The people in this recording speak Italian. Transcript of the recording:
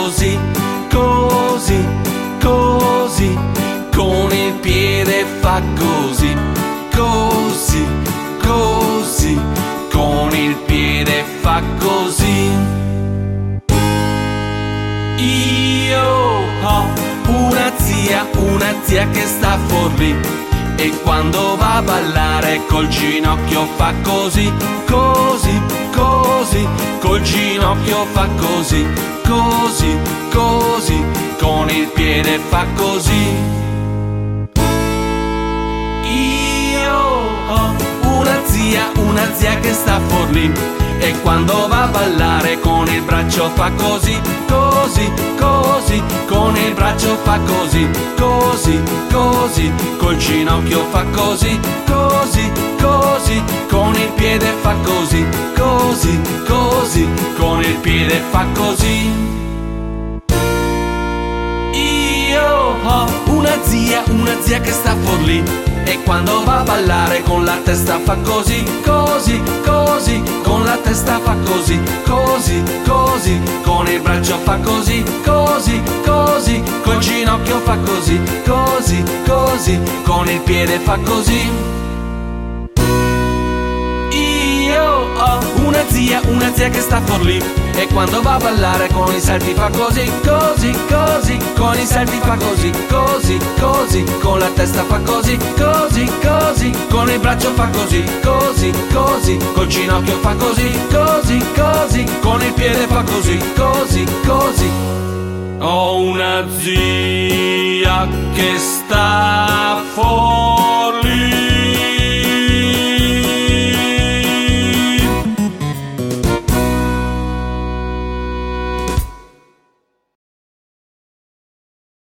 così, così, così, con il piede fa così, così, così, con il piede fa così. Io ho una zia che sta fuori e quando va a ballare col ginocchio fa così, così, così, col ginocchio fa così, così, così, con il piede fa così. Io ho una zia che sta fuori e quando va a ballare con il braccio fa così, così, così, con il braccio fa così, così, così, col ginocchio fa così, così, così, con il piede fa così, così, così, con il piede fa così. Io ho una zia che sta fuori e quando va a ballare con la testa fa così, così, così, con la testa fa così, così, così, con il braccio fa così, così, così, col ginocchio fa così, così, così, con il piede fa così. Io ho una zia che sta fuori e quando va a ballare con i salti fa così, così, così, con i salti fa così, così, così, con la testa fa così, così, così, con il braccio fa così, così, così, col ginocchio fa così, così, così, con il piede fa così, così, così. Ho una zia che sta